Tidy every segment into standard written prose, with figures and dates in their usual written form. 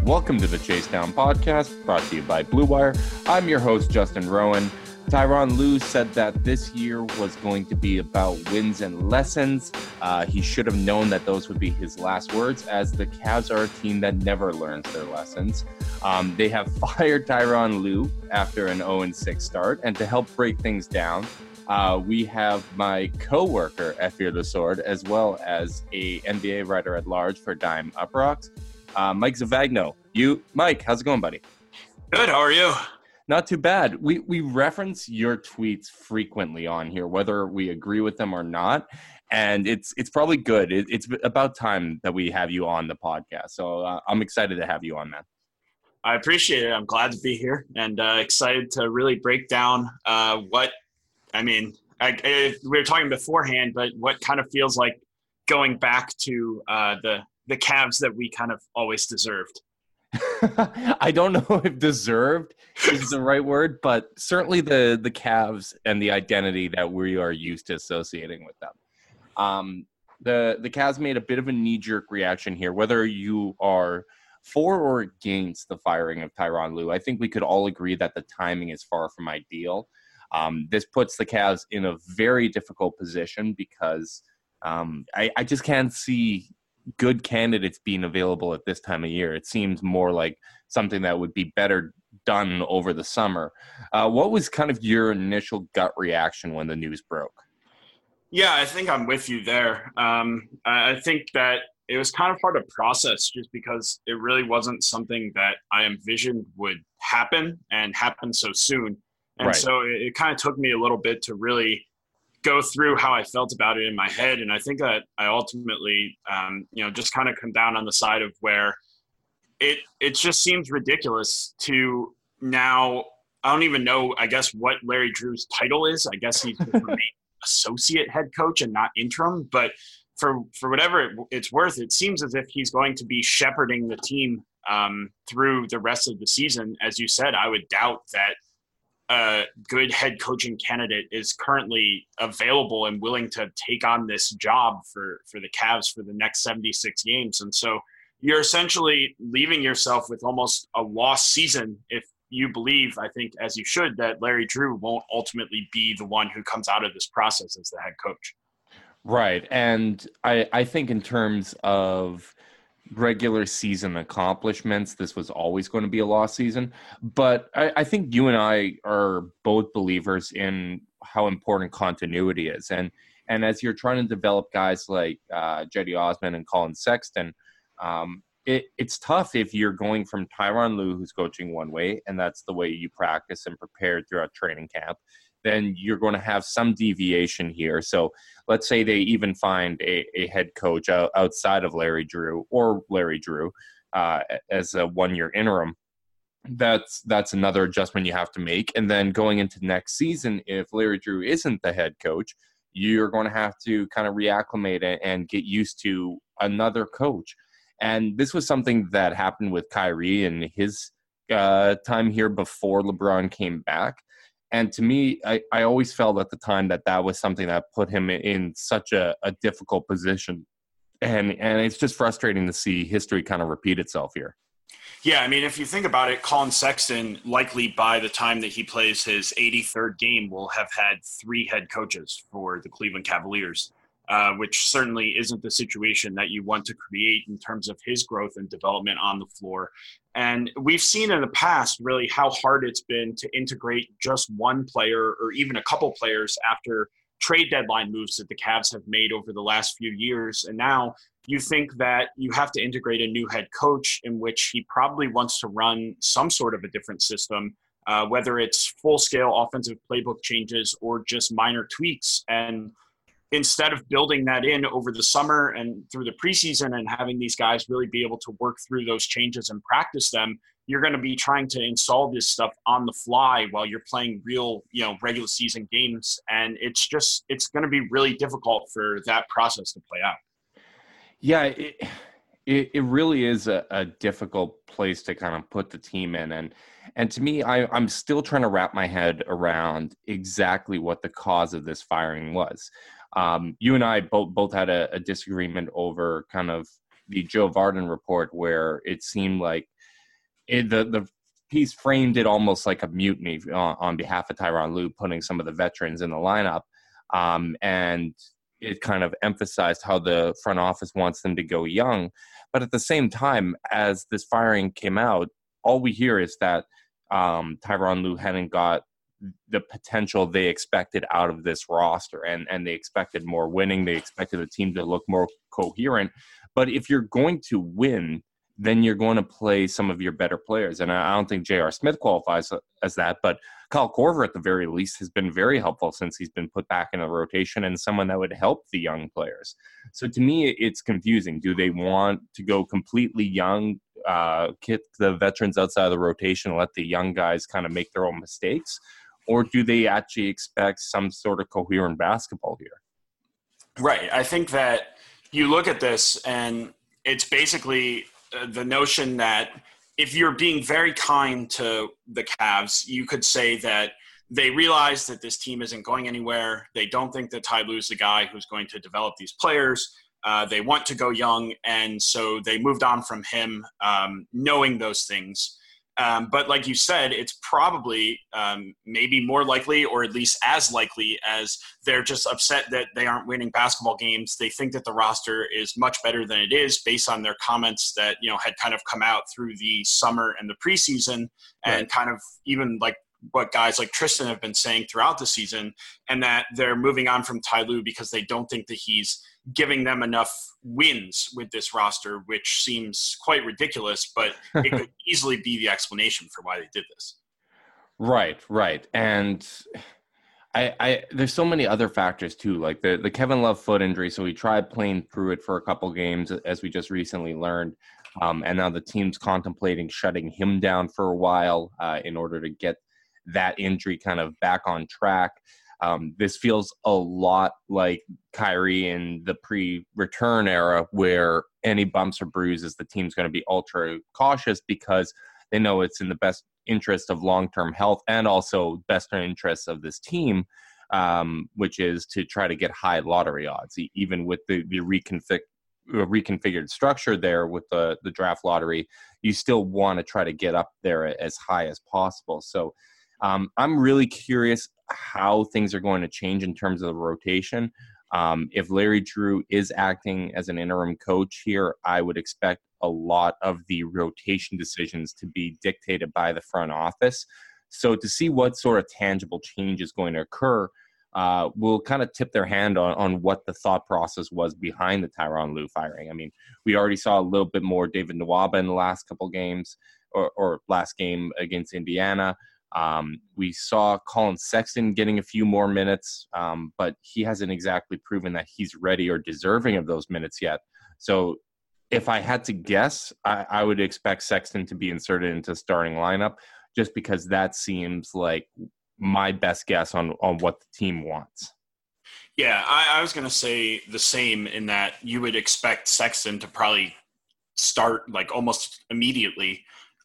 Welcome to the Chase Down Podcast, brought to you by Blue Wire. I'm your host, Justin Rowan. Tyronn Lue said that this year was going to be about wins and lessons. He should have known that those would be his last words, as the Cavs are a team that never learns their lessons. They have fired Tyronn Lue after an 0-6 start, and to help break things down, we have my co-worker at Fear the Sword, as well as a NBA writer at large for Dime Up Rocks, Mike Zavagno. Mike, how's it going, buddy? Good. How are you? Not too bad. We reference your tweets frequently on here, whether we agree with them or not, and it's probably good. It's about time that we have you on the podcast. So I'm excited to have you on, man. I appreciate it. I'm glad to be here and excited to really break down we were talking beforehand, but what kind of feels like going back to the Cavs that we kind of always deserved. I don't know if deserved is the right word, but certainly the Cavs and the identity that we are used to associating with them. The Cavs made a bit of a knee-jerk reaction here, whether you are for or against the firing of Tyronn Lue. I think we could all agree that the timing is far from ideal. This puts the Cavs in a very difficult position because I just can't see good candidates being available at this time of year. It seems more like something that would be better done over the summer. What was kind of your initial gut reaction when the news broke? Yeah, I think I'm with you there. I think that it was kind of hard to process just because it really wasn't something that I envisioned would happen and happen so soon. And So it kind of took me a little bit to really go through how I felt about it in my head. And I think that I ultimately, just kind of come down on the side of where it just seems ridiculous to now, I don't even know, I guess, what Larry Drew's title is. I guess he's remained associate head coach and not interim. But for whatever it's worth, it seems as if he's going to be shepherding the team through the rest of the season. As you said, I would doubt that a good head coaching candidate is currently available and willing to take on this job for the Cavs for the next 76 games. And so you're essentially leaving yourself with almost a lost season if you believe, I think, as you should, that Larry Drew won't ultimately be the one who comes out of this process as the head coach. Right. And I think in terms of regular season accomplishments, this was always going to be a lost season. But I think you and I are both believers in how important continuity is. And as you're trying to develop guys like Cedi Osman and Colin Sexton, it's tough if you're going from Tyronn Lue, who's coaching one way, and that's the way you practice and prepare throughout training camp. Then you're going to have some deviation here. So let's say they even find a head coach outside of Larry Drew as a one-year interim. That's another adjustment you have to make. And then going into next season, if Larry Drew isn't the head coach, you're going to have to kind of reacclimate and get used to another coach. And this was something that happened with Kyrie in his time here before LeBron came back. And to me, I always felt at the time that was something that put him in such a difficult position. And it's just frustrating to see history kind of repeat itself here. Yeah, I mean, if you think about it, Colin Sexton, likely by the time that he plays his 83rd game, will have had 3 head coaches for the Cleveland Cavaliers, which certainly isn't the situation that you want to create in terms of his growth and development on the floor. And we've seen in the past really how hard it's been to integrate just one player or even a couple players after trade deadline moves that the Cavs have made over the last few years. And now you think that you have to integrate a new head coach in which he probably wants to run some sort of a different system, whether it's full-scale offensive playbook changes or just minor tweaks. And instead of building that in over the summer and through the preseason and having these guys really be able to work through those changes and practice them, you're going to be trying to install this stuff on the fly while you're playing real, regular season games. And it's going to be really difficult for that process to play out. Yeah, it really is a difficult place to kind of put the team in. And to me, I'm still trying to wrap my head around exactly what the cause of this firing was. You and I both had a disagreement over kind of the Joe Vardon report, where it seemed like the piece framed it almost like a mutiny on behalf of Tyronn Lue, putting some of the veterans in the lineup. And it kind of emphasized how the front office wants them to go young. But at the same time, as this firing came out, all we hear is that Tyronn Lue hadn't got the potential they expected out of this roster, and they expected more winning. They expected the team to look more coherent. But if you're going to win, then you're going to play some of your better players. And I don't think J.R. Smith qualifies as that, but Kyle Korver at the very least has been very helpful since he's been put back in a rotation, and someone that would help the young players. So to me, it's confusing. Do they want to go completely young, kick the veterans outside of the rotation, let the young guys kind of make their own mistakes? Or do they actually expect some sort of coherent basketball here? Right. I think that you look at this and it's basically the notion that if you're being very kind to the Cavs, you could say that they realize that this team isn't going anywhere. They don't think that Ty Lue is the guy who's going to develop these players. They want to go young, and so they moved on from him, knowing those things. But like you said, it's probably maybe more likely, or at least as likely, as they're just upset that they aren't winning basketball games. They think that the roster is much better than it is based on their comments that, had kind of come out through the summer and the preseason, and right. kind of even like what guys like Tristan have been saying throughout the season, and that they're moving on from Ty Lue because they don't think that he's giving them enough wins with this roster, which seems quite ridiculous, but it could easily be the explanation for why they did this. Right. And I there's so many other factors too, like the Kevin Love foot injury. So he tried playing through it for a couple games, as we just recently learned. And now the team's contemplating shutting him down for a while in order to get that injury kind of back on track. This feels a lot like Kyrie in the pre-return era, where any bumps or bruises, the team's going to be ultra cautious because they know it's in the best interest of long-term health and also best interest of this team, which is to try to get high lottery odds, even with the reconfigured structure there with the draft lottery. You still want to try to get up there as high as possible. So I'm really curious how things are going to change in terms of the rotation. If Larry Drew is acting as an interim coach here, I would expect a lot of the rotation decisions to be dictated by the front office. So to see what sort of tangible change is going to occur will kind of tip their hand on what the thought process was behind the Tyronn Lue firing. I mean, we already saw a little bit more David Nwaba in the last couple games, or last game against Indiana. We saw Colin Sexton getting a few more minutes, but he hasn't exactly proven that he's ready or deserving of those minutes yet. So if I had to guess, I would expect Sexton to be inserted into the starting lineup, just because that seems like my best guess on what the team wants. Yeah, I was going to say the same, in that you would expect Sexton to probably start like almost immediately.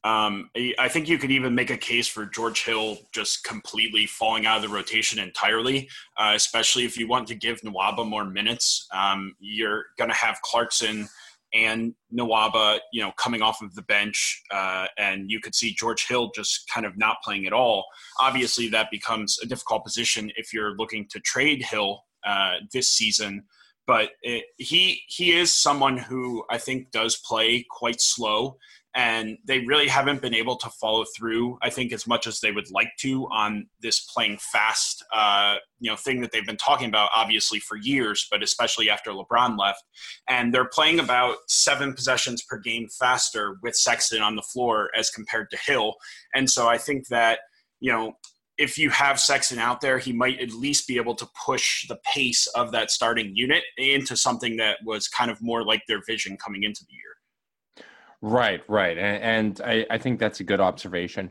I think you could even make a case for George Hill just completely falling out of the rotation entirely, especially if you want to give Nwaba more minutes. You're going to have Clarkson and Nwaba, coming off of the bench, and you could see George Hill just kind of not playing at all. Obviously, that becomes a difficult position if you're looking to trade Hill this season. But he is someone who I think does play quite slow, and they really haven't been able to follow through, I think, as much as they would like to on this playing fast, thing that they've been talking about, obviously, for years, but especially after LeBron left. And they're playing about 7 possessions per game faster with Sexton on the floor as compared to Hill. And so I think that, if you have Sexton out there, he might at least be able to push the pace of that starting unit into something that was kind of more like their vision coming into the year. Right. And I think that's a good observation.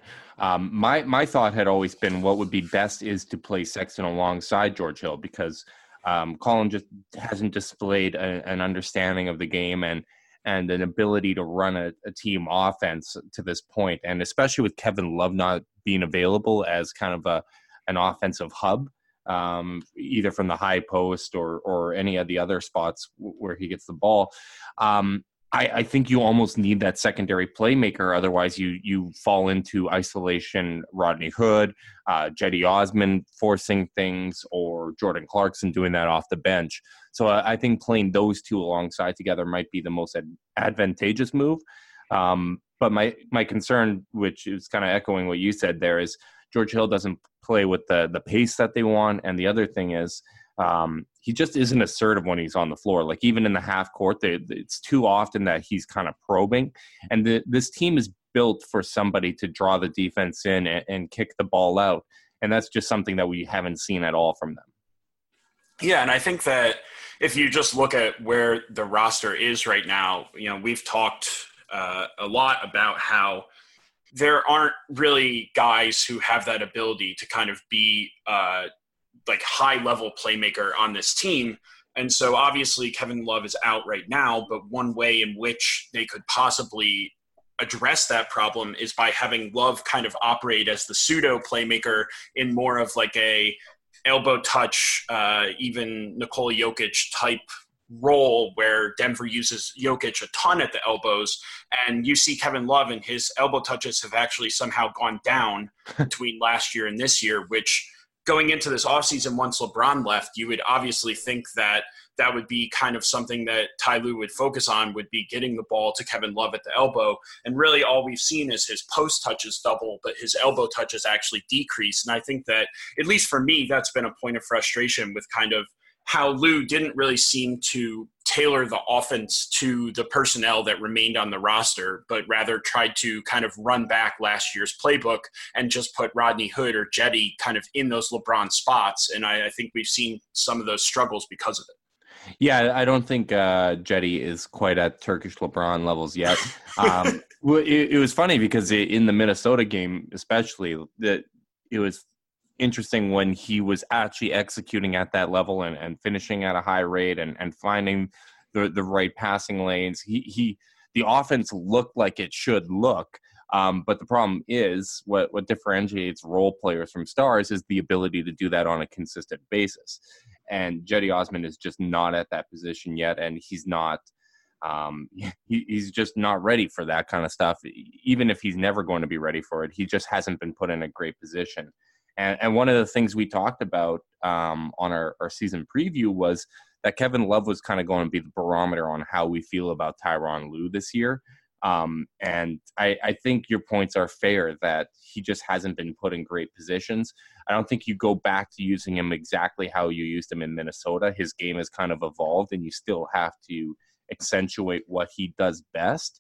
My thought had always been what would be best is to play Sexton alongside George Hill, because Colin just hasn't displayed an understanding of the game and an ability to run a team offense to this point. And especially with Kevin Love not being available as kind of an offensive hub, either from the high post or any of the other spots where he gets the ball. I think you almost need that secondary playmaker. Otherwise, you fall into isolation. Rodney Hood, Jetty Osman forcing things, or Jordan Clarkson doing that off the bench. So I think playing those two alongside together might be the most advantageous move. But my concern, which is kind of echoing what you said there, is George Hill doesn't play with the pace that they want. And the other thing is, he just isn't assertive when he's on the floor. Like even in the half court, it's too often that he's kind of probing. And this team is built for somebody to draw the defense in and kick the ball out. And that's just something that we haven't seen at all from them. Yeah, and I think that if you just look at where the roster is right now, we've talked a lot about how there aren't really guys who have that ability to kind of be like high-level playmaker on this team. And so obviously Kevin Love is out right now, but one way in which they could possibly address that problem is by having Love kind of operate as the pseudo playmaker in more of like a elbow touch, even Nikola Jokic type role where Denver uses Jokic a ton at the elbows. And you see Kevin Love and his elbow touches have actually somehow gone down between last year and this year, which going into this offseason, once LeBron left, you would obviously think that that would be kind of something that Ty Lue would focus on, would be getting the ball to Kevin Love at the elbow. And really all we've seen is his post touches double, but his elbow touches actually decrease. And I think that, at least for me, that's been a point of frustration with kind of how Lue didn't really seem to tailor the offense to the personnel that remained on the roster, but rather tried to kind of run back last year's playbook and just put Rodney Hood or Jetty kind of in those LeBron spots. And I think we've seen some of those struggles because of it. Yeah, I don't think Jetty is quite at Turkish LeBron levels yet. It was funny because in the Minnesota game, especially, that it was interesting when he was actually executing at that level and finishing at a high rate and finding the right passing lanes. The offense looked like it should look. But the problem is what differentiates role players from stars is the ability to do that on a consistent basis. And Jetty Osman is just not at that position yet. And he's not, he's just not ready for that kind of stuff. Even if he's never going to be ready for it, he just hasn't been put in a great position. And one of the things we talked about on our season preview was that Kevin Love was kind of going to be the barometer on how we feel about Tyronn Lue this year. And I think your points are fair that he just hasn't been put in great positions. I don't think you go back to using him exactly how you used him in Minnesota. His game has kind of evolved, and you still have to accentuate what he does best.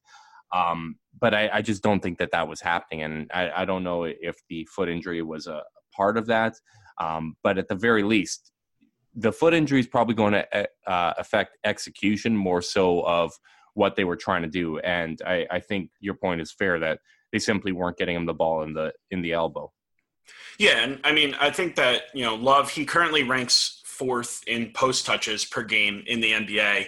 But I just don't think that was happening. And I don't know if the foot injury was a part of that. But at the very least, the foot injury is probably going to affect execution more so of what they were trying to do. And I think your point is fair that they simply weren't getting him the ball in the elbow. Yeah, and I mean, I think that, Love, he currently ranks 4th in post touches per game in the NBA.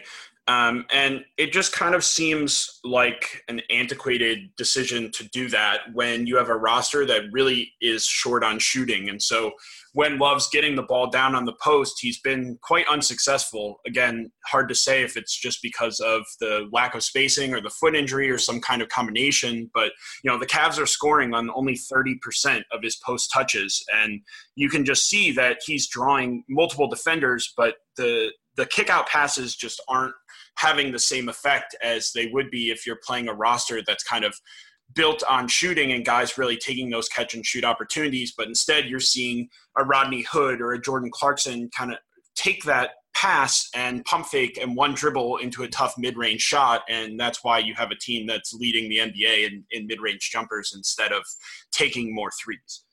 And it just kind of seems like an antiquated decision to do that when you have a roster that really is short on shooting. And so when Love's getting the ball down on the post, he's been quite unsuccessful. Again, hard to say if it's just because of the lack of spacing or the foot injury or some kind of combination. But, the Cavs are scoring on only 30% of his post touches. And you can just see that he's drawing multiple defenders, but the kick-out passes just aren't having the same effect as they would be if you're playing a roster that's kind of built on shooting and guys really taking those catch-and-shoot opportunities. But instead, you're seeing a Rodney Hood or a Jordan Clarkson kind of take that pass and pump fake and one dribble into a tough mid-range shot, and that's why you have a team that's leading the NBA in mid-range jumpers instead of taking more threes.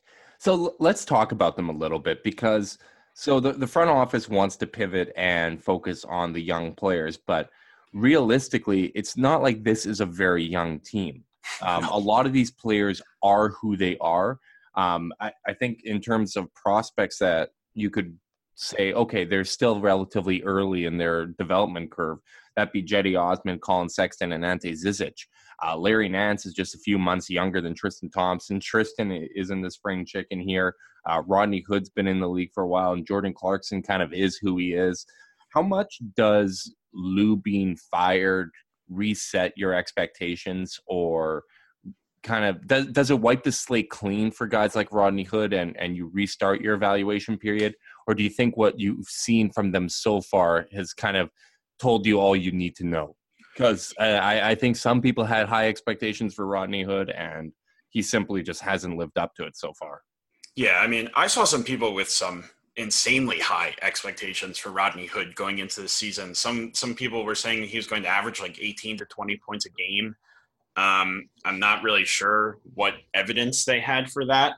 So let's talk about them a little bit because – so the front office wants to pivot and focus on the young players, but realistically, it's not like this is a very young team. A lot of these players are who they are. I think in terms of prospects that you could say, okay, they're still relatively early in their development curve. That'd be Jetty Osman, Colin Sexton, and Ante Zizic. Larry Nance is just a few months younger than Tristan Thompson. Tristan is in the spring chicken here. Rodney Hood's been in the league for a while, and Jordan Clarkson kind of is who he is. How much does Lue being fired reset your expectations, or kind of does it wipe the slate clean for guys like Rodney Hood and you restart your evaluation period? Or do you think what you've seen from them so far has kind of told you all you need to know? Because I think some people had high expectations for Rodney Hood, and he simply just hasn't lived up to it so far. Yeah, I mean, I saw some people with some insanely high expectations for Rodney Hood going into the season. Some people were saying he was going to average like 18 to 20 points a game. I'm not really sure what evidence they had for that.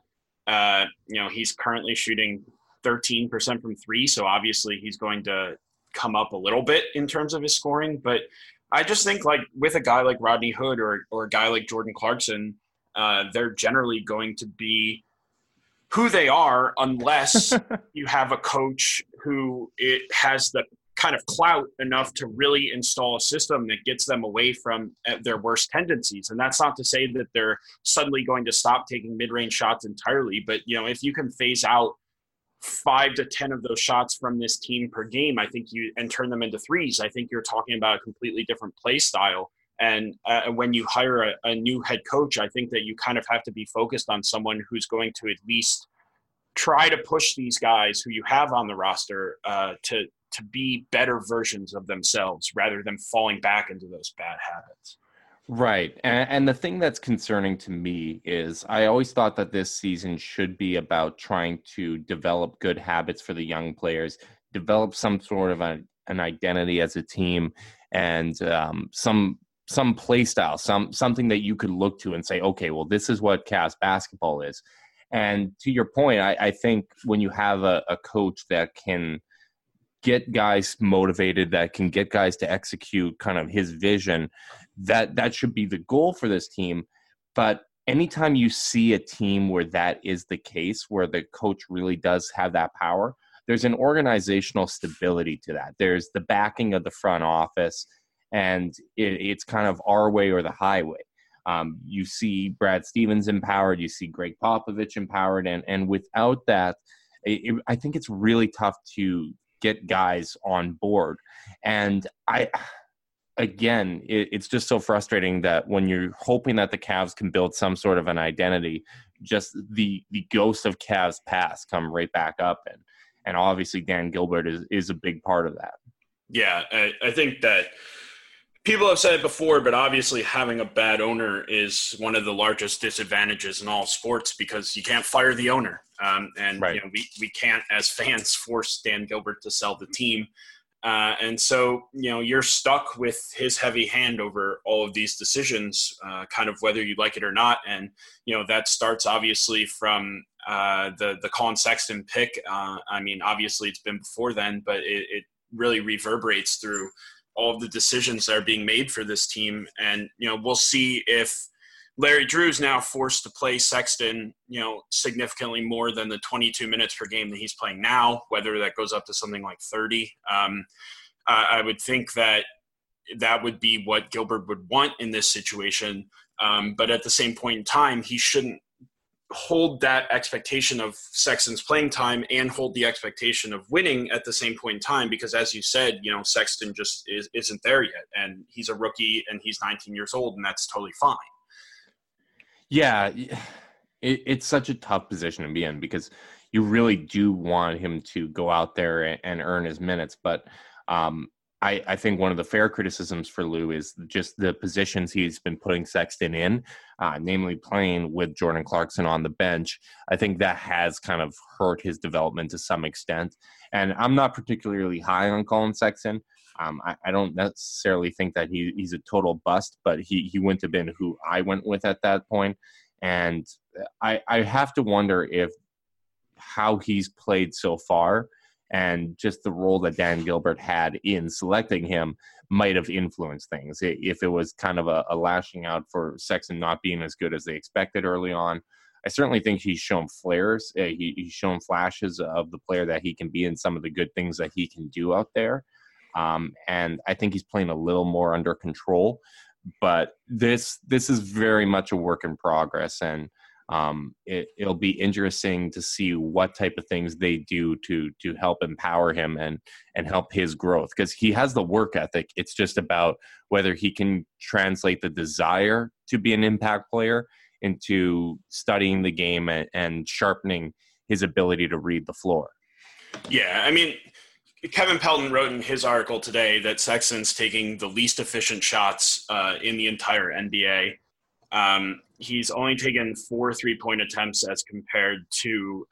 He's currently shooting 13% from three, so obviously he's going to come up a little bit in terms of his scoring. But I just think, like, with a guy like Rodney Hood or a guy like Jordan Clarkson, they're generally going to be who they are unless you have a coach who it has the kind of clout enough to really install a system that gets them away from their worst tendencies. And that's not to say that they're suddenly going to stop taking mid-range shots entirely, but if you can phase out 5 to 10 of those shots from this team per game, I think and turn them into threes, I think you're talking about a completely different play style. And when you hire a new head coach, I think that you kind of have to be focused on someone who's going to at least try to push these guys who you have on the roster to be better versions of themselves rather than falling back into those bad habits. Right. And the thing that's concerning to me is I always thought that this season should be about trying to develop good habits for the young players, develop some sort of an identity as a team, and some play style, something that you could look to and say, okay, well, this is what Cavs basketball is. And to your point, I think when you have a coach that can get guys motivated, that can get guys to execute kind of his vision, that should be the goal for this team. But anytime you see a team where that is the case, where the coach really does have that power, there's an organizational stability to that. There's the backing of the front office, and it's kind of our way or the highway. You see Brad Stevens empowered, you see Greg Popovich empowered, and without that, I think it's really tough to get guys on board. And it's just so frustrating that when you're hoping that the Cavs can build some sort of an identity, just the ghosts of Cavs past come right back up, and obviously Dan Gilbert is a big part of that. Yeah, I think that people have said it before, but obviously having a bad owner is one of the largest disadvantages in all sports, because you can't fire the owner. Right. We can't, as fans, force Dan Gilbert to sell the team. And so, you're stuck with his heavy hand over all of these decisions, kind of whether you like it or not. And, that starts obviously from the Colin Sexton pick. Obviously it's been before then, but it really reverberates through all of the decisions that are being made for this team. And, we'll see if Larry Drew's now forced to play Sexton, significantly more than the 22 minutes per game that he's playing now, whether that goes up to something like 30. I would think that would be what Gilbert would want in this situation. But at the same point in time, he shouldn't hold that expectation of Sexton's playing time and hold the expectation of winning at the same point in time, because as you said, Sexton just isn't there yet, and he's a rookie and he's 19 years old, and that's totally fine. Yeah, it's such a tough position to be in, because you really do want him to go out there and earn his minutes. But I think one of the fair criticisms for Lou is just the positions he's been putting Sexton in, namely playing with Jordan Clarkson on the bench. I think that has kind of hurt his development to some extent. And I'm not particularly high on Colin Sexton. I don't necessarily think that he's a total bust, but he wouldn't have been who I went with at that point. And I have to wonder if how he's played so far and just the role that Dan Gilbert had in selecting him might have influenced things. If it was kind of a lashing out for Sexton not being as good as they expected early on, I certainly think he's shown flares. He's shown flashes of the player that he can be and some of the good things that he can do out there. And I think he's playing a little more under control, but this is very much a work in progress. And It'll be interesting to see what type of things they do to help empower him and help his growth, because he has the work ethic. It's just about whether he can translate the desire to be an impact player into studying the game and sharpening his ability to read the floor. Yeah, I mean, Kevin Pelton wrote in his article today that Sexton's taking the least efficient shots in the entire NBA. He's only taken 4 3-point attempts as compared to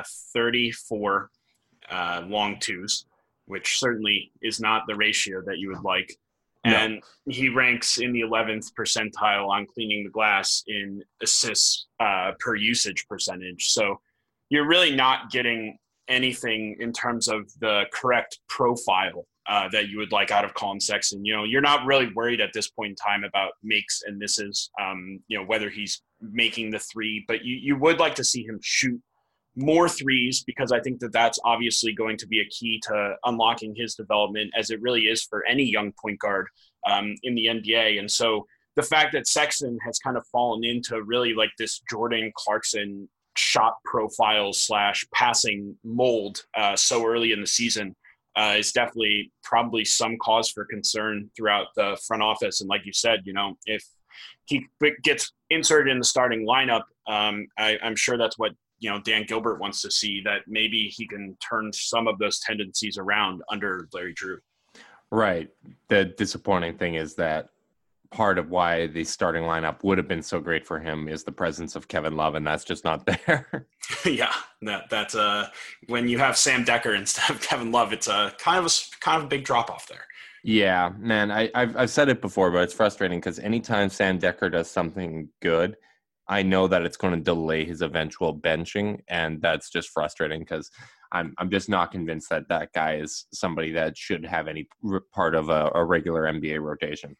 34 long twos, which certainly is not the ratio that you would like. No. And he ranks in the 11th percentile on cleaning the glass in assists per usage percentage. So you're really not getting anything in terms of the correct profile that you would like out of Collin Sexton. You know, you're not really worried at this point in time about makes and misses, whether he's making the three, but you would like to see him shoot more threes, because I think that that's obviously going to be a key to unlocking his development, as it really is for any young point guard in the NBA. And so the fact that Sexton has kind of fallen into really like this Jordan Clarkson shot profile / passing mold so early in the season is definitely probably some cause for concern throughout the front office. And like you said, if he gets inserted in the starting lineup, I'm sure that's what Dan Gilbert wants to see, that maybe he can turn some of those tendencies around under Larry Drew. Right. The disappointing thing is that part of why the starting lineup would have been so great for him is the presence of Kevin Love, and that's just not there. Yeah, that's when you have Sam Dekker instead of Kevin Love, it's a kind of a big drop off there. Yeah, man, I've said it before, but it's frustrating because anytime Sam Dekker does something good, I know that it's going to delay his eventual benching, and that's just frustrating because I'm just not convinced that guy is somebody that should have any part of a regular NBA rotation.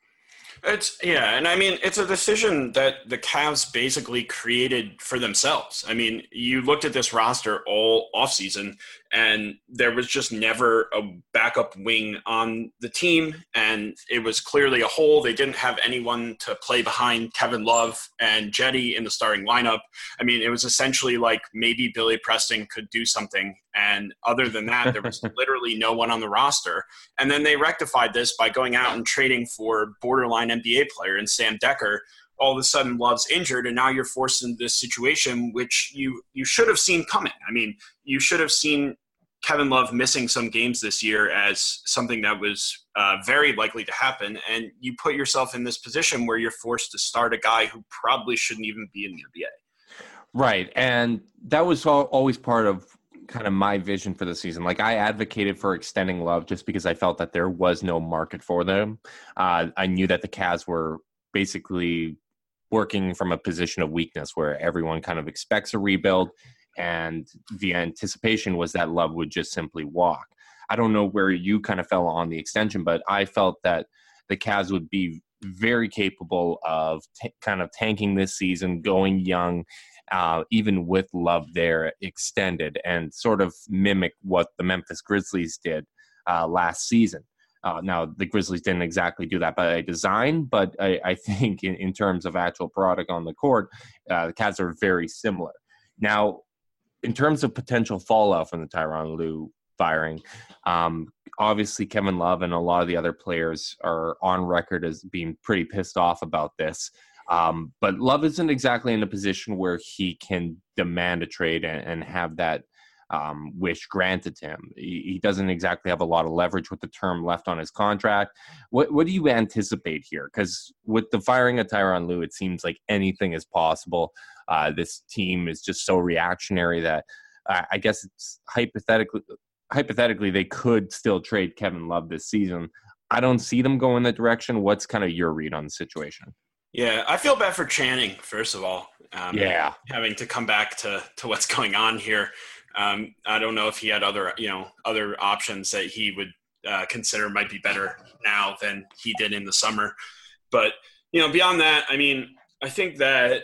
And I mean, it's a decision that the Cavs basically created for themselves. I mean, you looked at this roster all offseason, and there was just never a backup wing on the team, and it was clearly a hole. They didn't have anyone to play behind Kevin Love and Jetty in the starting lineup. I mean, it was essentially like maybe Billy Preston could do something, and other than that, there was literally no one on the roster. And then they rectified this by going out and trading for borderline NBA player in Sam Dekker. All of a sudden, Love's injured, and now you're forced into this situation, which you should have seen coming. I mean, you should have seen Kevin Love missing some games this year as something that was very likely to happen, and you put yourself in this position where you're forced to start a guy who probably shouldn't even be in the NBA. Right, and that was always part of kind of my vision for the season. Like, I advocated for extending Love just because I felt that there was no market for them. I knew that the Cavs were basically working from a position of weakness where everyone kind of expects a rebuild, and the anticipation was that Love would just simply walk. I don't know where you kind of fell on the extension, but I felt that the Cavs would be very capable of kind of tanking this season, going young, even with Love there extended, and sort of mimic what the Memphis Grizzlies did last season. Now, the Grizzlies didn't exactly do that by design, but I think in terms of actual product on the court, the Cavs are very similar. Now, in terms of potential fallout from the Tyronn Lue firing, obviously Kevin Love and a lot of the other players are on record as being pretty pissed off about this. But Love isn't exactly in a position where he can demand a trade and have that wish granted to him. He doesn't exactly have a lot of leverage with the term left on his contract. What do you anticipate here? Because with the firing of Tyronn Lue, it seems like anything is possible. This team is just so reactionary that I guess it's hypothetically they could still trade Kevin Love this season. I don't see them going that direction. What's kind of your read on the situation? Yeah, I feel bad for Channing, first of all. Having to come back to what's going on here. I don't know if he had other options that he would consider might be better now than he did in the summer. But, beyond that, I mean, I think that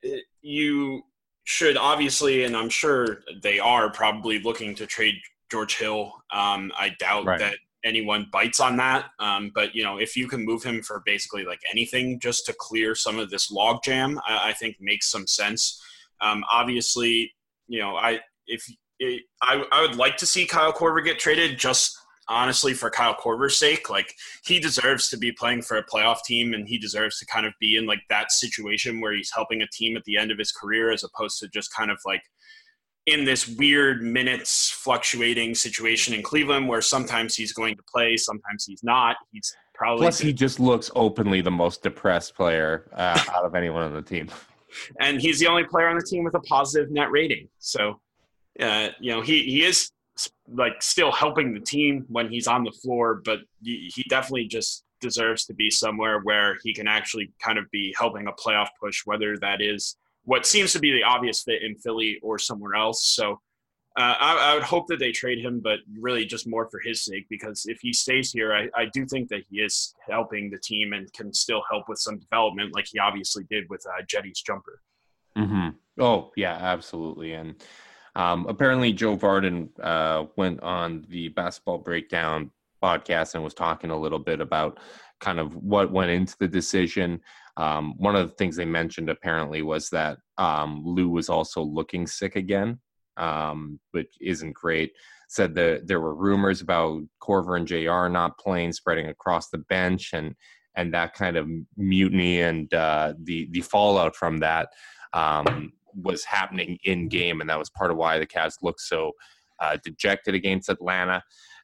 you should obviously, and I'm sure they are probably looking to trade George Hill. I doubt that anyone bites on that. But, if you can move him for basically like anything just to clear some of this logjam, I think makes some sense. Obviously, I would like to see Kyle Korver get traded, just honestly for Kyle Korver's sake. Like, he deserves to be playing for a playoff team, and he deserves to kind of be in like that situation where he's helping a team at the end of his career, as opposed to just kind of like in this weird minutes fluctuating situation in Cleveland where sometimes he's going to play, sometimes he's not. He's probably Plus he just looks openly the most depressed player out of anyone on the team. And he's the only player on the team with a positive net rating. So, he is like still helping the team when he's on the floor, but he definitely just deserves to be somewhere where he can actually kind of be helping a playoff push, whether that is what seems to be the obvious fit in Philly or somewhere else. So I would hope that they trade him, but really just more for his sake, because if he stays here, I do think that he is helping the team and can still help with some development like he obviously did with Jetty's jumper. Mm-hmm. Oh, yeah, absolutely. And apparently Joe Vardon went on the Basketball Breakdown podcast and was talking a little bit about kind of what went into the decision. One of the things they mentioned apparently was that Lou was also looking sick again, which isn't great. Said that there were rumors about Korver and JR not playing, spreading across the bench, and that kind of mutiny and the fallout from that was happening in game, and that was part of why the Cavs looked so dejected against Atlanta.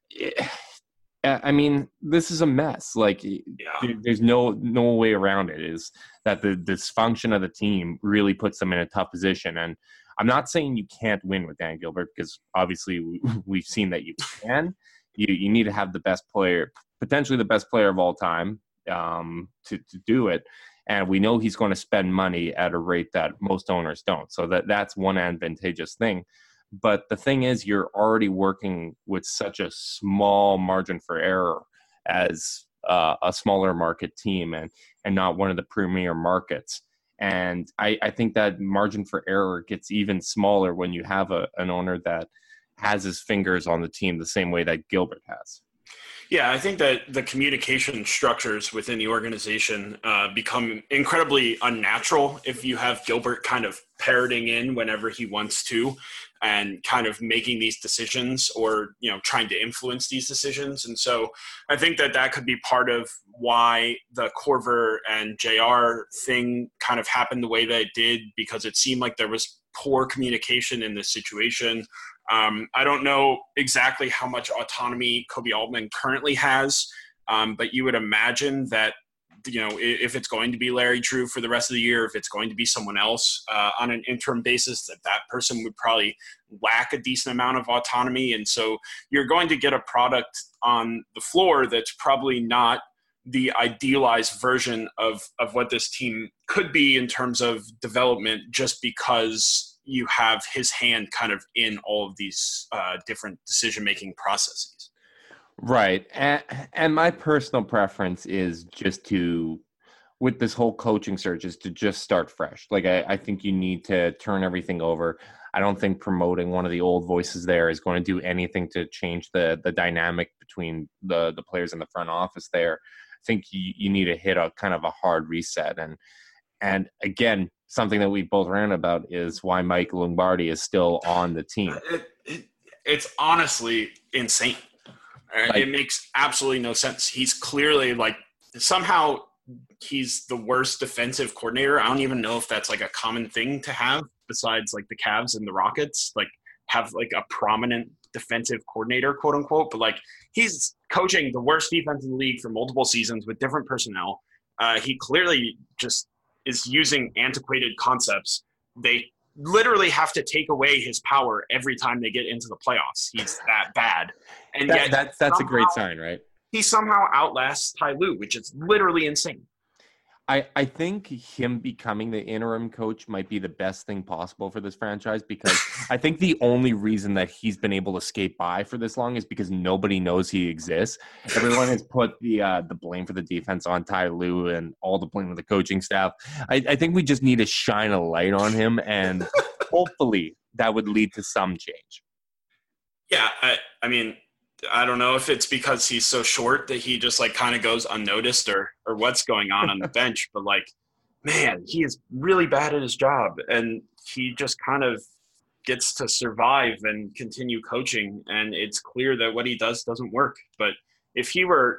I mean, this is a mess. Like, there's no way around it. Is that the dysfunction of the team really puts them in a tough position? And I'm not saying you can't win with Dan Gilbert, because obviously we've seen that you can. You need to have the best player, potentially the best player of all time, to do it. And we know he's going to spend money at a rate that most owners don't. So that's one advantageous thing. But the thing is, you're already working with such a small margin for error as a smaller market team and not one of the premier markets. And I think that margin for error gets even smaller when you have an owner that has his fingers on the team the same way that Gilbert has. Yeah, I think that the communication structures within the organization become incredibly unnatural if you have Gilbert kind of parroting in whenever he wants to and kind of making these decisions or, trying to influence these decisions. And so I think that could be part of why the Korver and JR thing kind of happened the way that it did, because it seemed like there was poor communication in this situation. I don't know exactly how much autonomy Koby Altman currently has, but you would imagine that, if it's going to be Larry Drew for the rest of the year, if it's going to be someone else on an interim basis, that person would probably lack a decent amount of autonomy. And so you're going to get a product on the floor that's probably not the idealized version of what this team could be in terms of development, just because you have his hand kind of in all of these different decision-making processes. Right. And my personal preference is just to, with this whole coaching search, is to just start fresh. Like, I think you need to turn everything over. I don't think promoting one of the old voices there is going to do anything to change the dynamic between the players in the front office there. I think you need to hit a kind of a hard reset. And again, something that we both ran about is why Mike Lombardi is still on the team. It's honestly insane. It makes absolutely no sense. He's clearly somehow he's the worst defensive coordinator. I don't even know if that's like a common thing to have besides like the Cavs and the Rockets, have like a prominent defensive coordinator, quote unquote. But he's coaching the worst defense in the league for multiple seasons with different personnel. He clearly just is using antiquated concepts. They literally have to take away his power every time they get into the playoffs. He's that bad. And yet that's somehow a great sign, right? He somehow outlasts Ty Lue, which is literally insane. I think him becoming the interim coach might be the best thing possible for this franchise, because I think the only reason that he's been able to skate by for this long is because nobody knows he exists. Everyone has put the blame for the defense on Ty Lue and all the blame of the coaching staff. I think we just need to shine a light on him, and hopefully that would lead to some change. Yeah, I mean, I don't know if it's because he's so short that he just kind of goes unnoticed or what's going on the bench, but man, he is really bad at his job. And he just kind of gets to survive and continue coaching. And it's clear that what he does doesn't work. But if he were,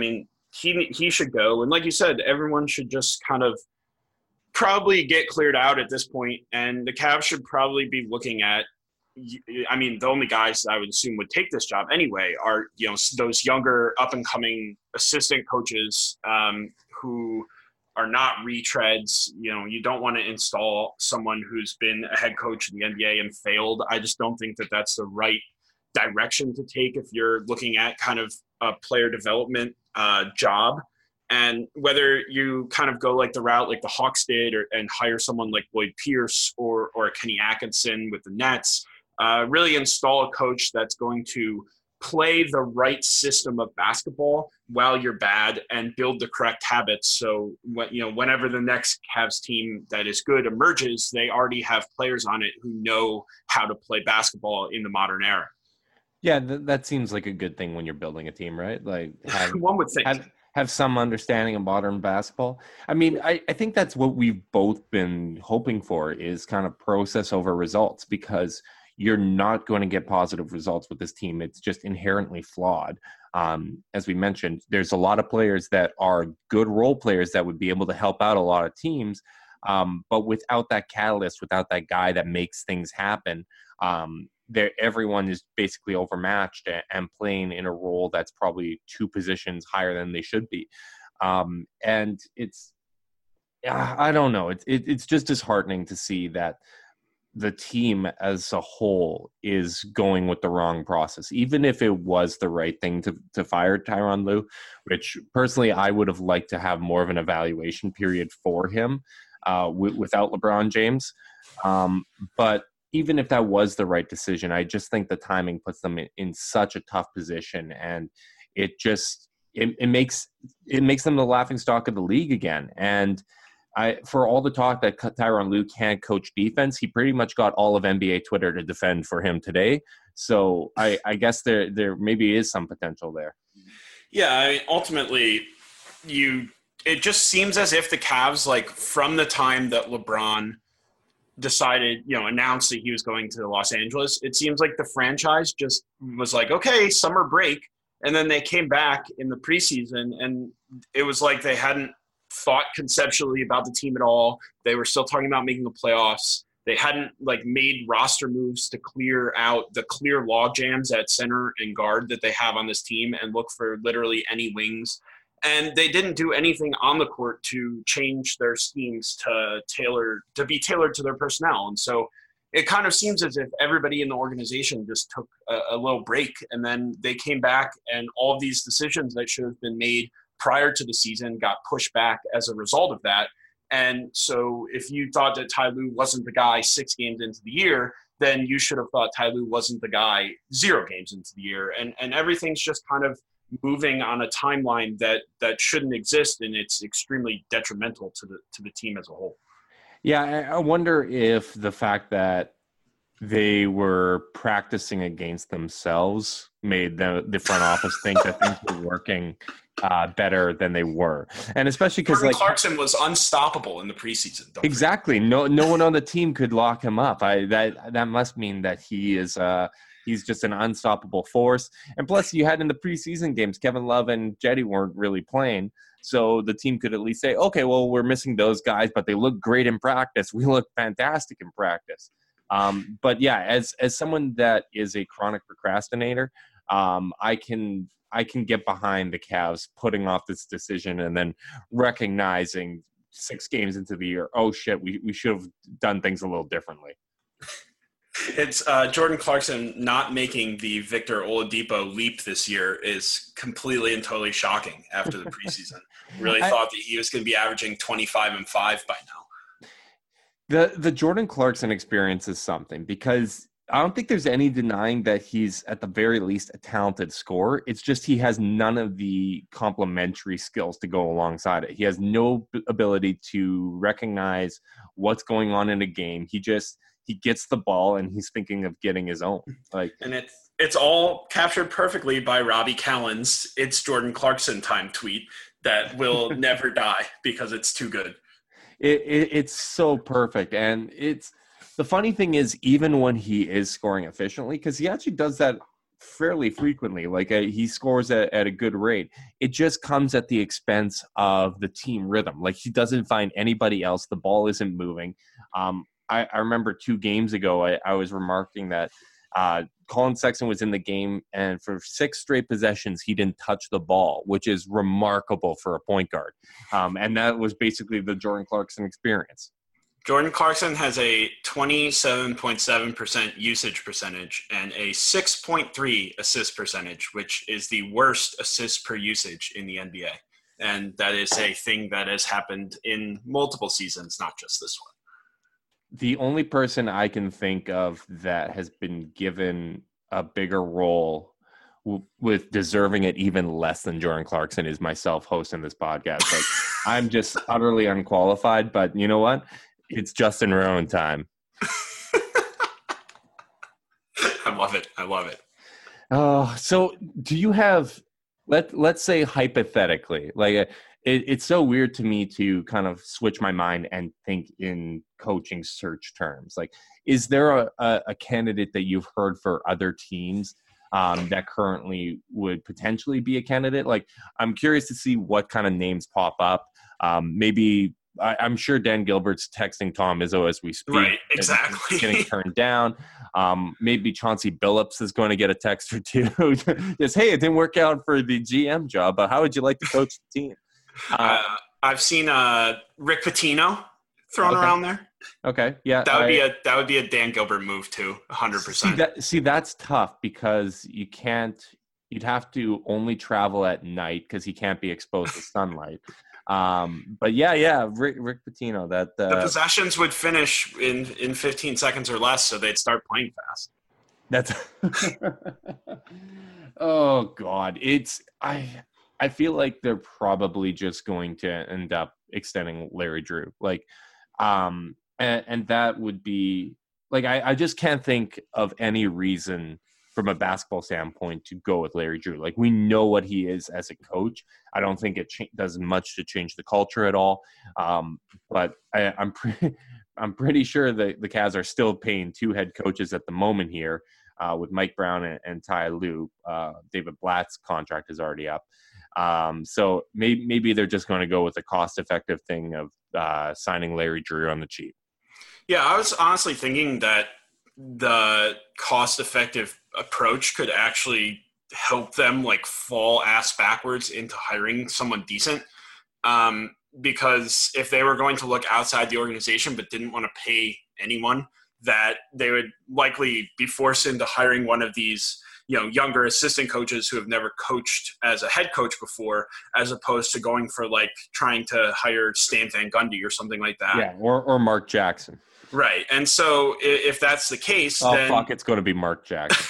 he should go. And like you said, everyone should just kind of probably get cleared out at this point. And the Cavs should probably be looking at, the only guys I would assume would take this job anyway are, those younger up and coming assistant coaches who are not retreads. You don't want to install someone who's been a head coach in the NBA and failed. I just don't think that that's the right direction to take if you're looking at kind of a player development job. And whether you kind of go like the route like the Hawks did and hire someone like Lloyd Pierce or Kenny Atkinson with the Nets, really install a coach that's going to play the right system of basketball while you're bad and build the correct habits. So whenever the next Cavs team that is good emerges, they already have players on it who know how to play basketball in the modern era. Yeah, that seems like a good thing when you're building a team, right? Like one would think. Have some understanding of modern basketball. I mean, I think that's what we've both been hoping for is kind of process over results, because you're not going to get positive results with this team. It's just inherently flawed. As we mentioned, there's a lot of players that are good role players that would be able to help out a lot of teams. But without that catalyst, without that guy that makes things happen, everyone is basically overmatched and playing in a role that's probably 2 positions higher than they should be. And it's, I don't know. It's just disheartening to see that the team as a whole is going with the wrong process, even if it was the right thing to fire Tyronn Lue, which personally I would have liked to have more of an evaluation period for him without LeBron James. But even if that was the right decision, I just think the timing puts them in such a tough position, and it makes them the laughingstock of the league again. And for all the talk that Tyronn Lue can't coach defense, he pretty much got all of NBA Twitter to defend for him today. So I guess there maybe is some potential there. Yeah, ultimately, it just seems as if the Cavs, like from the time that LeBron decided, announced that he was going to Los Angeles, it seems like the franchise just was like, okay, summer break. And then they came back in the preseason, and it was like they hadn't thought conceptually about the team at all. They were still talking about making the playoffs. They hadn't made roster moves to clear out the clear log jams at center and guard that they have on this team and look for literally any wings. And they didn't do anything on the court to change their schemes to be tailored to their personnel. And so it kind of seems as if everybody in the organization just took a little break, and then they came back, and all of these decisions that should have been made prior to the season got pushed back as a result of that. And so if you thought that Ty Lue wasn't the guy 6 games into the year, then you should have thought Ty Lue wasn't the guy 0 games into the year. And everything's just kind of moving on a timeline that shouldn't exist, and it's extremely detrimental to the team as a whole. Yeah, I wonder if the fact that they were practicing against themselves made the front office think that things were working better than they were, and especially because Clarkson was unstoppable in the preseason. Exactly, no one on the team could lock him up. That must mean that he is. He's just an unstoppable force. And plus, you had in the preseason games, Kevin Love and Jetty weren't really playing. So the team could at least say, okay, well, we're missing those guys, but they look great in practice. We look fantastic in practice. But yeah, as someone that is a chronic procrastinator, I can get behind the Cavs putting off this decision and then recognizing 6 games into the year, oh shit, we should have done things a little differently. It's Jordan Clarkson not making the Victor Oladipo leap this year is completely and totally shocking after the preseason. Really thought that he was going to be averaging 25 and 5 by now. The Jordan Clarkson experience is something, because I don't think there's any denying that he's at the very least a talented scorer. It's just he has none of the complementary skills to go alongside it. He has no ability to recognize what's going on in a game. He gets the ball and he's thinking of getting his own. And it's all captured perfectly by Robbie Callen's "It's Jordan Clarkson time" tweet that will never die because it's too good. It's so perfect, and it's the funny thing is, even when he is scoring efficiently, because he actually does that fairly frequently, like he scores at a good rate, it just comes at the expense of the team rhythm. Like he doesn't find anybody else. The ball isn't moving. I remember 2 games ago, I was remarking that Colin Sexton was in the game, and for 6 straight possessions, he didn't touch the ball, which is remarkable for a point guard. And that was basically the Jordan Clarkson experience. Jordan Clarkson has a 27.7% usage percentage and a 6.3 assist percentage, which is the worst assists per usage in the NBA. And that is a thing that has happened in multiple seasons, not just this one. The only person I can think of that has been given a bigger role with deserving it even less than Jordan Clarkson is myself hosting this podcast. Like, I'm just utterly unqualified, but you know what? It's Justin Rowan time. I love it. I love it. So do you have, let's say hypothetically, like it's so weird to me to kind of switch my mind and think in coaching search terms. Like, is there a candidate that you've heard for other teams that currently would potentially be a candidate? Like, I'm curious to see what kind of names pop up. Maybe I'm sure Dan Gilbert's texting Tom Izzo as we speak. Right, exactly. Getting turned down. Maybe Chauncey Billups is going to get a text or two. Just, hey, it didn't work out for the GM job, but how would you like to coach the team? I've seen Rick Pitino thrown around there. Okay, yeah, that would be a Dan Gilbert move too, 100%. See, that's tough because you'd have to only travel at night because he can't be exposed to sunlight. But yeah, Rick Pitino. That the possessions would finish in 15 seconds or less, so they'd start playing fast. That's oh God, I feel like they're probably just going to end up extending Larry Drew, like, and that would be like I just can't think of any reason from a basketball standpoint to go with Larry Drew. Like, we know what he is as a coach. I don't think it does much to change the culture at all. But I'm pretty sure that the Cavs are still paying 2 head coaches at the moment here with Mike Brown and Ty Lue. David Blatt's contract is already up. So maybe they're just going to go with a cost-effective thing of signing Larry Drew on the cheap. Yeah, I was honestly thinking that the cost-effective approach could actually help them like fall ass backwards into hiring someone decent. Because if they were going to look outside the organization but didn't want to pay anyone, that they would likely be forced into hiring one of these, younger assistant coaches who have never coached as a head coach before, as opposed to going for like trying to hire Stan Van Gundy or something like that. Yeah, or Mark Jackson. Right. And so if that's the case, then it's going to be Mark Jackson.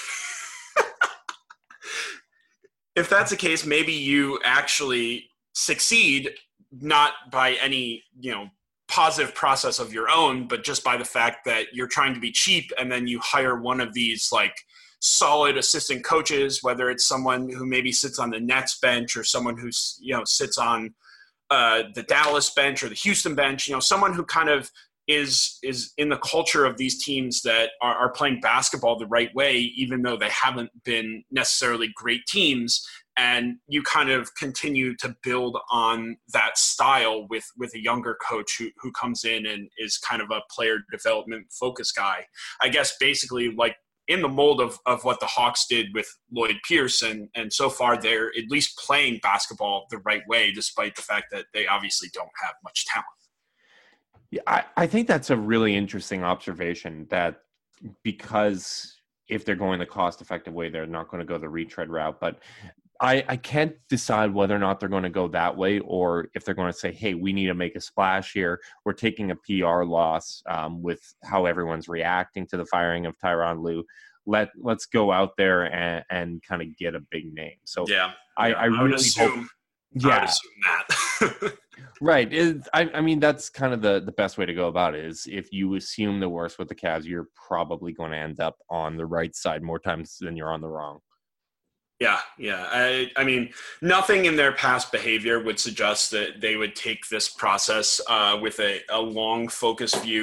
If that's the case, maybe you actually succeed not by any, positive process of your own, but just by the fact that you're trying to be cheap, and then you hire one of these like solid assistant coaches, whether it's someone who maybe sits on the Nets bench or someone who's, sits on the Dallas bench or the Houston bench, someone who kind of is in the culture of these teams that are playing basketball the right way, even though they haven't been necessarily great teams. And you kind of continue to build on that style with a younger coach who comes in and is kind of a player development focused guy. I guess basically like in the mold of what the Hawks did with Lloyd Pierce. And so far they're at least playing basketball the right way, despite the fact that they obviously don't have much talent. Yeah, I think that's a really interesting observation, that because if they're going the cost-effective way, they're not going to go the retread route. But I can't decide whether or not they're going to go that way, or if they're going to say, hey, we need to make a splash here. We're taking a PR loss with how everyone's reacting to the firing of Tyronn Lue. Let's go out there and kind of get a big name. So yeah, I really hope. Yeah, I would assume that. Right. I mean, that's kind of the best way to go about it, is if you assume the worst with the Cavs, you're probably going to end up on the right side more times than you're on the wrong. Yeah. I mean, nothing in their past behavior would suggest that they would take this process with a long focused view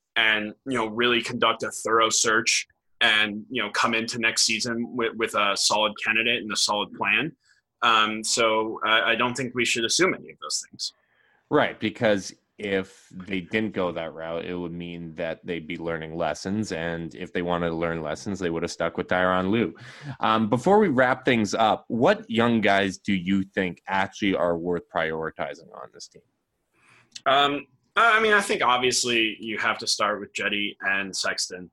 and, really conduct a thorough search and, come into next season with a solid candidate and a solid plan. So I don't think we should assume any of those things. Right, because if they didn't go that route, it would mean that they'd be learning lessons. And if they wanted to learn lessons, they would have stuck with Tyronn Lue. Before we wrap things up, what young guys do you think actually are worth prioritizing on this team? I think obviously you have to start with Jetty and Sexton,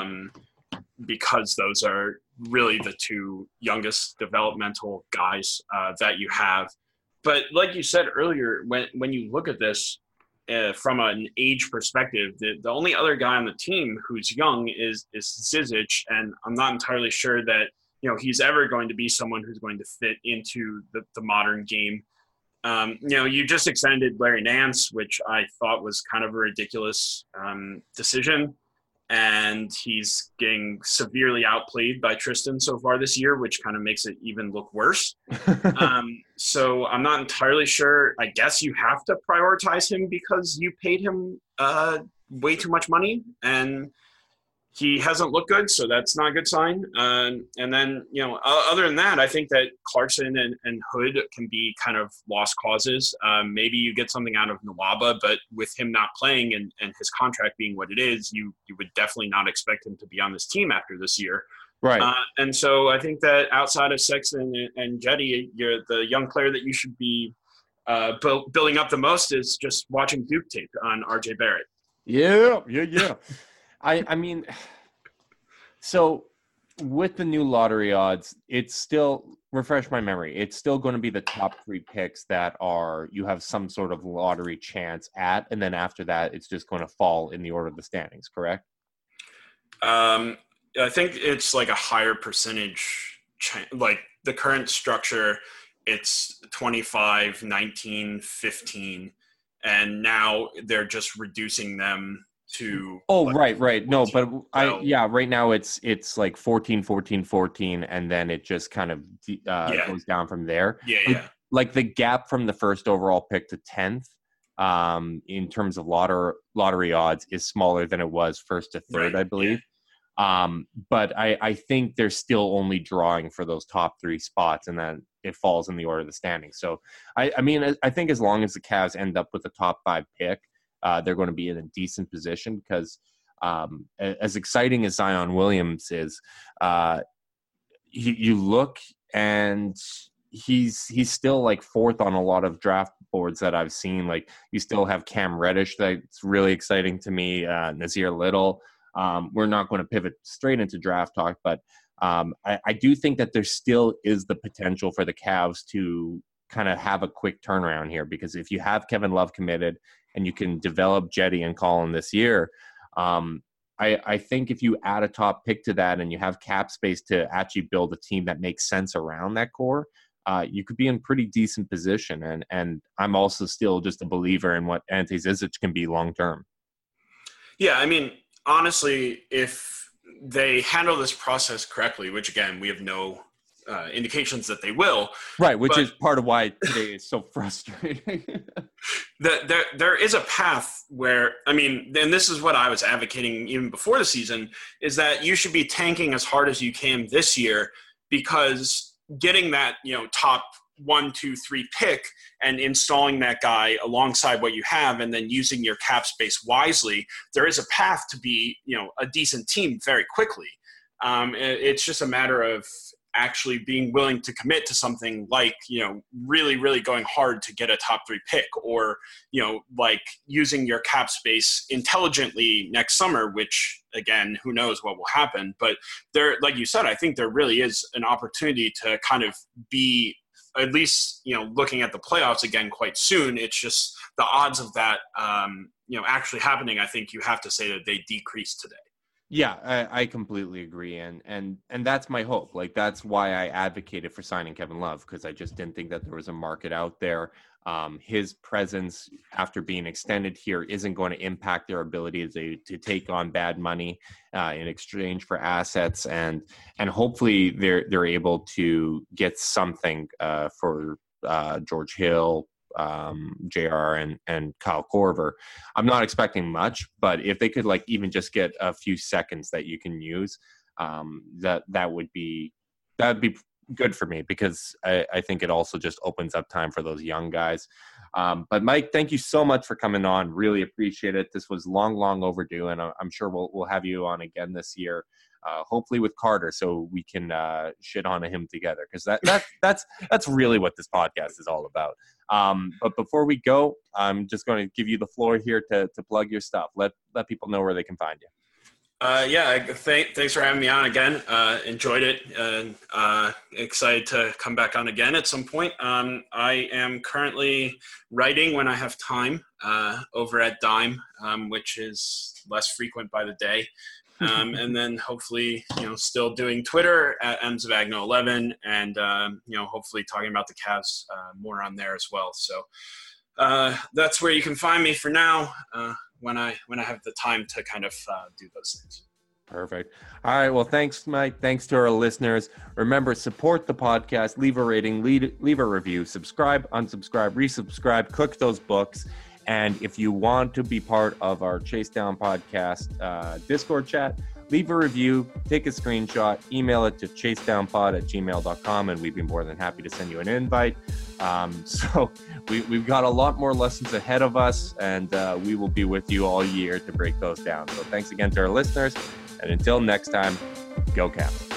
because those are really the two youngest developmental guys that you have. But like you said earlier, when you look at this from an age perspective, the only other guy on the team who's young is Zizic, and I'm not entirely sure that he's ever going to be someone who's going to fit into the modern game. You just extended Larry Nance, which I thought was kind of a ridiculous decision. And he's getting severely outplayed by Tristan so far this year, which kind of makes it even look worse. So I'm not entirely sure. I guess you have to prioritize him because you paid him way too much money, and he hasn't looked good, so that's not a good sign. And then, other than that, I think that Clarkson and Hood can be kind of lost causes. Maybe you get something out of Nwaba, but with him not playing and his contract being what it is, you would definitely not expect him to be on this team after this year. Right. And so I think that outside of Sexton and Jetty, the young player that you should be building up the most is just watching Duke tape on RJ Barrett. Yeah. I mean, so with the new lottery odds, it's still, refresh my memory, it's still going to be the top 3 picks that you have some sort of lottery chance at, and then after that, it's just going to fall in the order of the standings, correct? I think it's like a higher percentage, like the current structure, it's 25, 19, 15, and now they're just reducing them to right. No, but right now it's like 14, 14, 14, and then it just kind of goes down from there. Like the gap from the first overall pick to 10th in terms of lottery odds is smaller than it was first to third, I believe. But I think they're still only drawing for those top 3 spots, and then it falls in the order of the standings. So I think as long as the Cavs end up with the top 5 pick, they're going to be in a decent position because as exciting as Zion Williams is, you look and he's still like 4th on a lot of draft boards that I've seen. Like you still have Cam Reddish that's really exciting to me, Nasir Little. We're not going to pivot straight into draft talk, but I do think that there still is the potential for the Cavs to kind of have a quick turnaround here, because if you have Kevin Love committed and you can develop Jetty and Colin this year, I think if you add a top pick to that and you have cap space to actually build a team that makes sense around that core, you could be in pretty decent position. And I'm also still just a believer in what Ante Zizic can be long term. Yeah, I mean, honestly, if they handle this process correctly, which again, we have no indications that they will. Right, which is part of why today is so frustrating. There is a path where, I mean, and this is what I was advocating even before the season, is that you should be tanking as hard as you can this year, because getting that, top 1, 2, 3 pick and installing that guy alongside what you have and then using your cap space wisely, there is a path to be, a decent team very quickly. It's just a matter of actually being willing to commit to something like, really, really going hard to get a top 3 pick, or, like using your cap space intelligently next summer, which again, who knows what will happen. But there, like you said, I think there really is an opportunity to kind of be at least, looking at the playoffs again quite soon. It's just the odds of that, actually happening, I think you have to say that they decreased today. Yeah, I completely agree. And that's my hope. Like, that's why I advocated for signing Kevin Love, because I just didn't think that there was a market out there. His presence after being extended here isn't going to impact their ability to take on bad money in exchange for assets. And hopefully they're able to get something for George Hill, JR and Kyle Korver. I'm not expecting much, but if they could like even just get a few seconds that you can use, that would be good for me, because I think it also just opens up time for those young guys. But Mike, thank you so much for coming on. Really appreciate it. This was long overdue, and I'm sure we'll have you on again this year. Hopefully with Carter, so we can shit on him together, because that's really what this podcast is all about. But before we go, I'm just going to give you the floor here to plug your stuff. Let people know where they can find you. Thanks for having me on again. Enjoyed it, and excited to come back on again at some point. I am currently writing when I have time over at Dime, which is less frequent by the day. And then hopefully, still doing Twitter at mzavagno11, and, hopefully talking about the Cavs more on there as well. So that's where you can find me for now when I have the time to kind of do those things. Perfect. All right. Well, thanks, Mike. Thanks to our listeners. Remember, support the podcast, leave a rating, leave a review, subscribe, unsubscribe, resubscribe, cook those books. And if you want to be part of our Chase Down podcast Discord chat, leave a review, take a screenshot, email it to chasedownpod@gmail.com, and we'd be more than happy to send you an invite. So we've got a lot more lessons ahead of us, and we will be with you all year to break those down. So thanks again to our listeners, and until next time, go Cavs.